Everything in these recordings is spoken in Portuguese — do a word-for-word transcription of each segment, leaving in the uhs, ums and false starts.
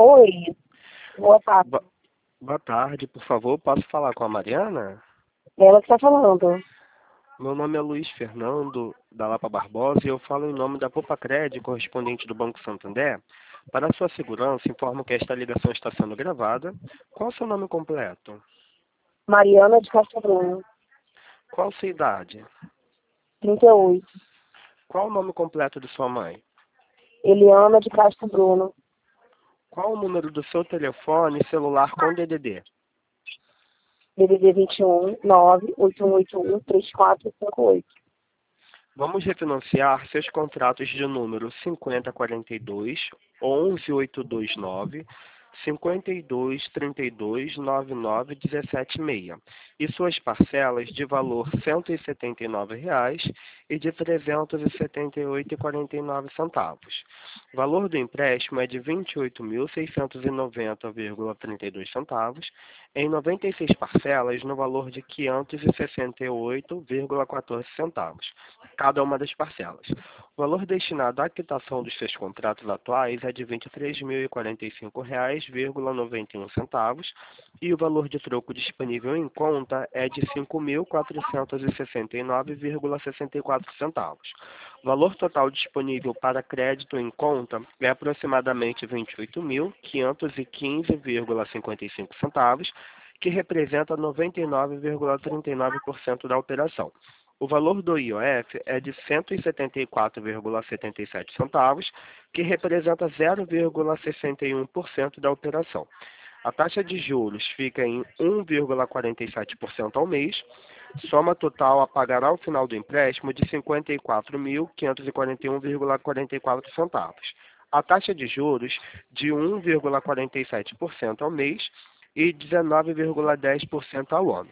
Oi, boa tarde. Bo- Boa tarde, por favor, posso falar com a Mariana? Ela que está falando. Meu nome é Luiz Fernando, da Lapa Barbosa, e eu falo em nome da Popacred, correspondente do Banco Santander. Para sua segurança, informo que esta ligação está sendo gravada. Qual o seu nome completo? Mariana de Castro Bruno, Qual sua idade? trinta e oito. Qual o nome completo de sua mãe? Eliana de Castro Bruno, Qual o número do seu telefone celular com D D D? D D D vinte e um, nove oito um oito um, três quatro cinco oito. Vamos refinanciar seus contratos de número cinquenta quarenta e dois, onze oito dois nove, cinquenta e dois trinta e dois, noventa e nove, dezessete seis e suas parcelas de valor cento e setenta e nove reais e de trezentos e setenta e oito reais e quarenta e nove centavos. O valor do empréstimo é de vinte e oito mil seiscentos e noventa vírgula trinta e dois centavos em noventa e seis parcelas no valor de quinhentos e sessenta e oito vírgula quatorze centavos, cada uma das parcelas. O valor destinado à quitação dos seus contratos atuais é de vinte e três mil e quarenta e cinco reais e noventa e um centavos e o valor de troco disponível em conta é de cinco mil quatrocentos e sessenta e nove vírgula sessenta e quatro centavos. O valor total disponível para crédito em conta é aproximadamente vinte e oito mil quinhentos e quinze vírgula cinquenta e cinco centavos, que representa noventa e nove vírgula trinta e nove por cento da operação. O valor do I O F é de cento e setenta e quatro vírgula setenta e sete centavos, que representa zero vírgula sessenta e um por cento da operação. A taxa de juros fica em um vírgula quarenta e sete por cento ao mês, soma total a pagar ao final do empréstimo de cinquenta e quatro mil quinhentos e quarenta e um vírgula quarenta e quatro centavos. A taxa de juros de um vírgula quarenta e sete por cento ao mês e dezenove vírgula dez por cento ao ano.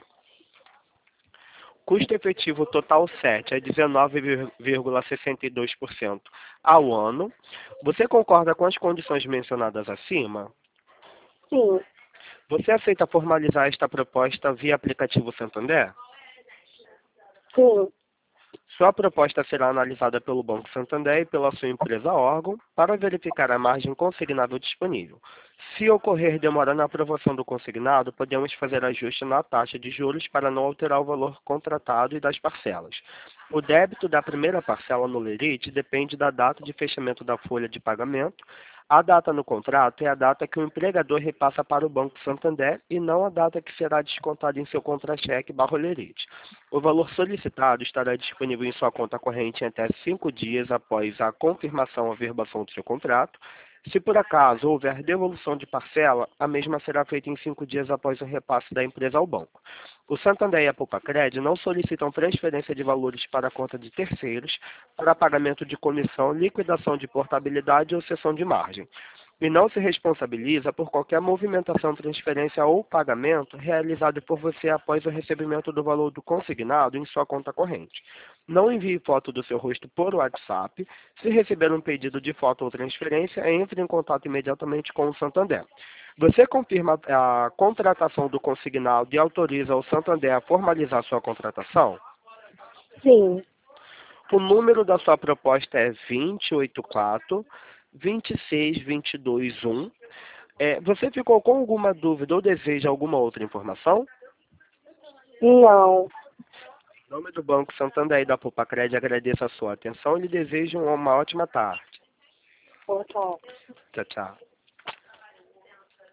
Custo efetivo total sete é dezenove vírgula sessenta e dois por cento ao ano. Você concorda com as condições mencionadas acima? Sim, Você aceita formalizar esta proposta via aplicativo Santander? sim. Sua proposta será analisada pelo Banco Santander e pela sua empresa órgão para verificar a margem consignável disponível. Se ocorrer demora na aprovação do consignado, podemos fazer ajuste na taxa de juros para não alterar o valor contratado e das parcelas. O débito da primeira parcela no lerite depende da data de fechamento da folha de pagamento. A data no contrato é a data que o empregador repassa para o Banco Santander e não a data que será descontada em seu contra-cheque barra lerite. O valor solicitado estará disponível em sua conta corrente em até cinco dias após a confirmação ou averbação do seu contrato. Se por acaso houver devolução de parcela, a mesma será feita em cinco dias após o repasse da empresa ao banco. O Santander e a Popacred não solicitam transferência de valores para a conta de terceiros para pagamento de comissão, liquidação de portabilidade ou cessão de margem, e não se responsabiliza por qualquer movimentação, transferência ou pagamento realizado por você após o recebimento do valor do consignado em sua conta corrente. Não envie foto do seu rosto por WhatsApp. Se receber um pedido de foto ou transferência, entre em contato imediatamente com o Santander. Você confirma a contratação do consignado e autoriza o Santander a formalizar sua contratação? Sim. O número da sua proposta é vinte e oito quatro, vinte e seis, vinte e dois, um. É, você ficou com alguma dúvida ou deseja alguma outra informação? Não. Em nome do Banco Santander e da Popacred, agradeço a sua atenção e lhe desejo uma ótima tarde. Boa tarde. Tchau, tchau.